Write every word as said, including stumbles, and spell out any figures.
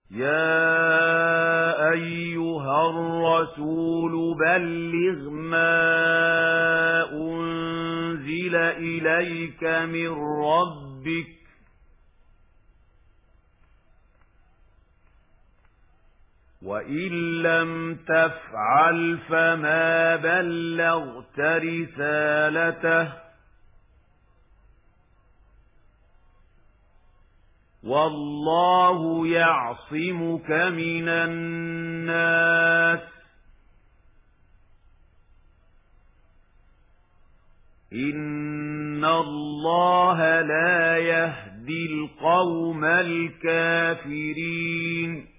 يا أيها الرسول بلغ ما أنزل إليك من ربك وإن لم تفعل فما بلغت رسالته والله يعصمك من الناس إن الله لا يهدي القوم الكافرين